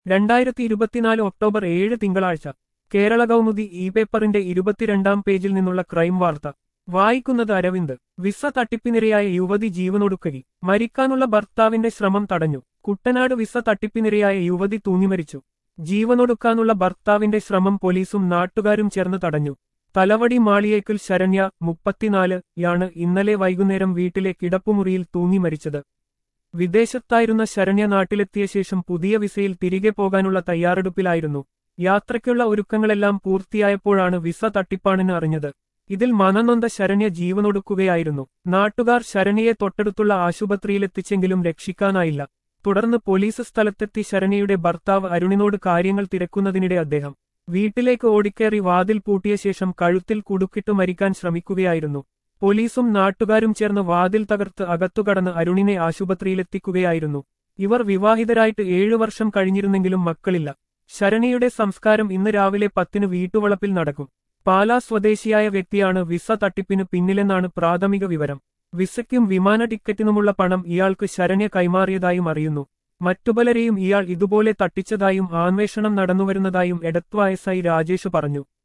2024 October 7 തിങ്കളാഴ്ച Kerala Kaumudi E പേപ്പറിന്റെ 22-ാം പേജിൽ നിന്നുള്ള ക്രൈം വാർത്ത വായിക്കുന്നത് അരവിന്ദ്. വിസ തട്ടിപ്പിനിരയായ യുവതി ജീവനൊടുക്കി. മരിക്കാനുള്ള ഭർത്താവിന്റെ ശ്രമം തടഞ്ഞു. കുട്ടനാട് വിസ തട്ടിപ്പിനിരയായ യുവതി തൂങ്ങിമരിച്ചു. ജീവനൊടുക്കാനുള്ള ഭർത്താവിന്റെ ശ്രമം പോലീസും നാട്ടുകാരും ചേർന്ന് തടഞ്ഞു. തലവടി മാളിയേക്കൽ ശരണ്യ 34 യാണ് ഇന്നലെ വൈകുന്നേരം വീട്ടിലെ കിടപ്പുമുറിയിൽ തൂങ്ങി മരിച്ചത്. വിദേശത്തായിരുന്ന ശരണ്യ നാട്ടിലെത്തിയ ശേഷം പുതിയ വിസയിൽ തിരികെ പോകാനുള്ള തയ്യാറെടുപ്പിലായിരുന്നു. യാത്രയ്ക്കുള്ള ഒരുക്കങ്ങളെല്ലാം പൂർത്തിയായപ്പോഴാണ് വിസ തട്ടിപ്പാണെന്ന് അറിഞ്ഞത്. ഇതിൽ മനംനൊന്ത ശരണ്യ ജീവനൊടുക്കുകയായിരുന്നു. നാട്ടുകാർ ശരണ്യയെ തൊട്ടടുത്തുള്ള ആശുപത്രിയിലെത്തിച്ചെങ്കിലും രക്ഷിക്കാനായില്ല. തുടർന്ന് പോലീസ് സ്ഥലത്തെത്തി ശരണ്യയുടെ ഭർത്താവ് അരുണിനോട് കാര്യങ്ങൾ തിരക്കുന്നതിനിടെ അദ്ദേഹം വീട്ടിലേക്ക് ഓടിക്കയറി വാതിൽ പൂട്ടിയ ശേഷം കഴുത്തിൽ കുടുക്കിട്ട് മരിക്കാൻ ശ്രമിക്കുകയായിരുന്നു. പോലീസും നാട്ടുകാരും ചേർന്ന് വാതിൽ തകർത്ത് അകത്തുകടന്ന് അരുണിനെ ആശുപത്രിയിലെത്തിക്കുകയായിരുന്നു. ഇവർ വിവാഹിതരായിട്ട് 7 വർഷം കഴിഞ്ഞിരുന്നെങ്കിലും മക്കളില്ല. ശരണ്യയുടെ സംസ്കാരം ഇന്ന് രാവിലെ 10-ന് വീട്ടുവളപ്പിൽ നടക്കും. പാലാ സ്വദേശിയായ വ്യക്തിയാണ് വിസ തട്ടിപ്പിന് പിന്നിലെന്നാണ് പ്രാഥമിക വിവരം. വിസയ്ക്കും വിമാന ടിക്കറ്റിനുമുള്ള പണം ഇയാൾക്ക് ശരണ്യ കൈമാറിയതായും അറിയുന്നു. മറ്റു പലരെയും ഇയാൾ ഇതുപോലെ തട്ടിച്ചതായും അന്വേഷണം നടന്നുവരുന്നതായും എടത്വ എസ്ഐ രാജേഷ് പറഞ്ഞു.